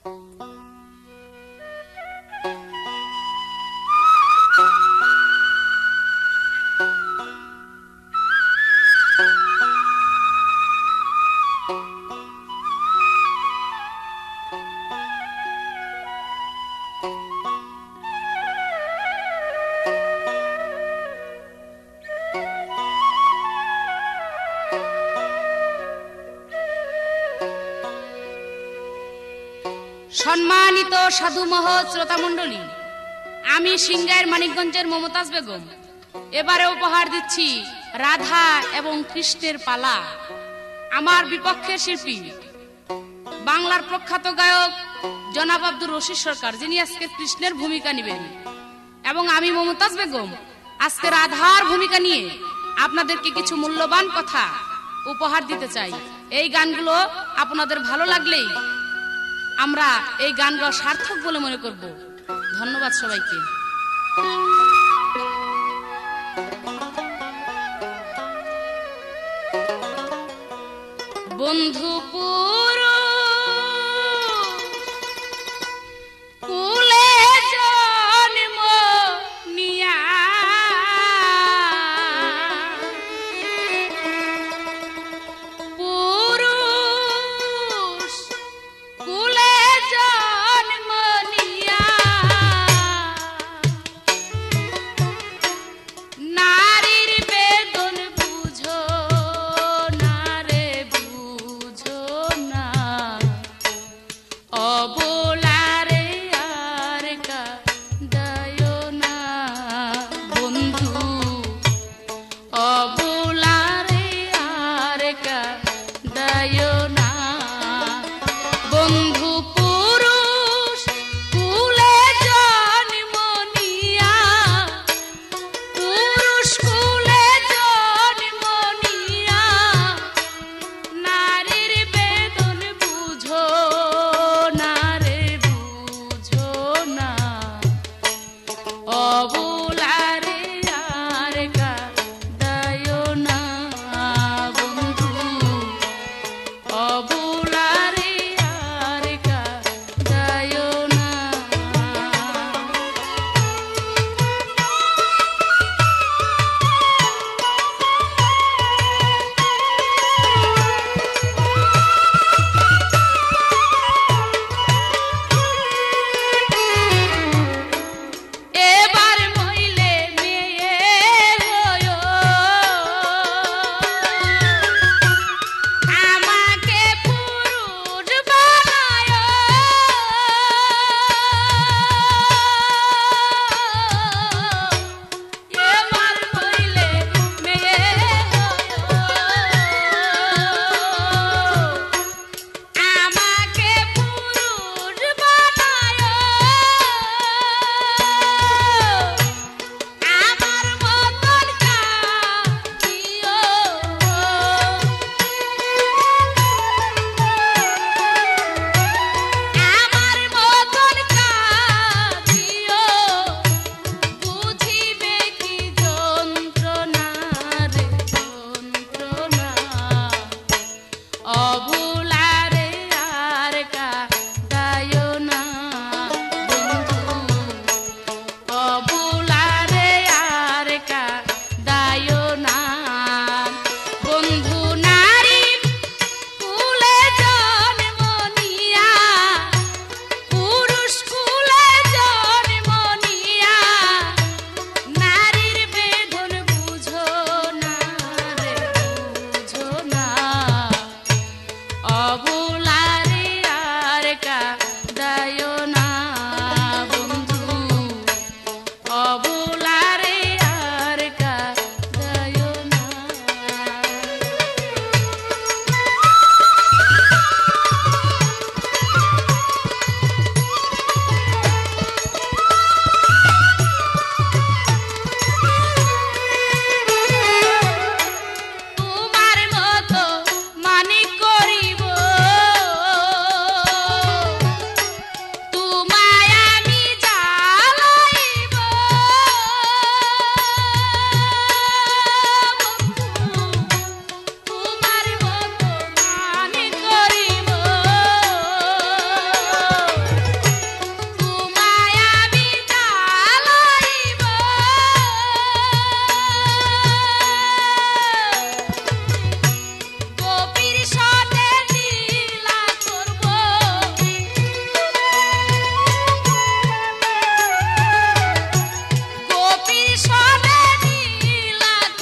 সম্মানিত সাধু মহৎ শ্রোতা মণ্ডলী, আমি সিংগাইর মানিকগঞ্জের মমতাজ বেগম এবারে উপহার দিচ্ছি রাধা এবং কৃষ্ণের পালা। আমার বিপক্ষের শিল্পী বাংলার প্রখ্যাত গায়ক জনাব আব্দুর রশিদ সরকার, যিনি আজকে কৃষ্ণের ভূমিকা নেবেন, এবং আমি মমতাজ বেগম আজকে রাধার ভূমিকা নিয়ে আপনাদেরকে কিছু মূল্যবান কথা উপহার দিতে চাই। এই গানগুলো আপনাদের ভালো লাগলেই আমরা এই গানগুলো সার্থক বলে মনে করব। ধন্যবাদ সবাইকে। বন্ধু কুলে জন্ম নিয়া পুরুষ কুলে জন্ম নিয়া নারীর বেদন বুঝো না রে বুঝো না, অবলারে আর কাঁদায় না বন্ধু, অবলারে আর কাঁদায় না বন্ধু। পুরুষ কুলে জন্ম নিয়া পুরুষ কুলে জন্ম নিয়া নারীর বেদন বুঝো না রে বুঝো না, অবলারে আর কাঁদায় না বন্ধু, অবলারে আর কাঁদায় না। এবার মইলে মেয়ে হয়ো, আমাকে পুরুষ বানায়, এবার মইলে মেয়ে হয়ো, আমাকে পুরুষ বানায়, আমার মতন কাঁদিও, আমার মতন কাঁদিও, বুঝিবে কি যন্ত্রণা রে যন্ত্রণা, অবলারে আর কাঁদায় না বন্ধু, অবলারে আর কাঁদায় না বন্ধু। নারী কুলে জন্ম নিয়া পুরুষ কুলে জন্ম নিয়া নারীর বেদন বুঝো না রে বুঝো না, অবলা